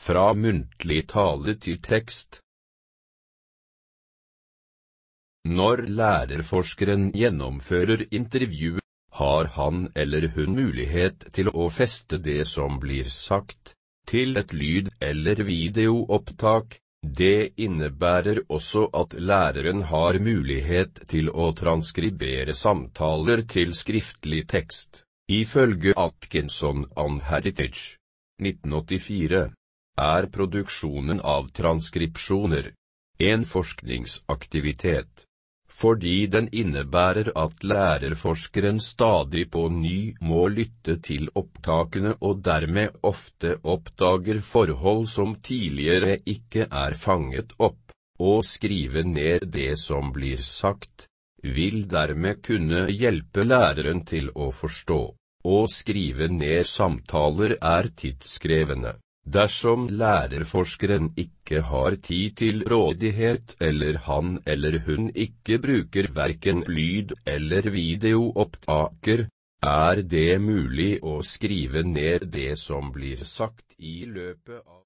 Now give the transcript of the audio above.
Fra muntlig tale til tekst. Når lærerforskeren gjennomfører intervjuet, har han eller hun mulighet til å feste det som blir sagt, til et lyd- eller videoopptak. Det innebærer også at læreren har mulighet til å transkribere samtaler til skriftlig tekst. Ifølge Atkinson and Heritage, 1984, er produksjonen av transkripsjoner en forskningsaktivitet, fordi den innebærer at lærerforskeren stadig på ny må lytte til opptakene og dermed ofte oppdager forhold som tidligere ikke er fanget opp, og skrive ned det som blir sagt, vil dermed kunne hjelpe læreren til å forstå. Å skrive ned samtaler er tidskrevende. Dersom lærerforskeren ikke har tid til rådighet eller han eller hun ikke bruker hverken lyd- eller videoopptaker, er det mulig å skrive ned det som blir sagt i løpet av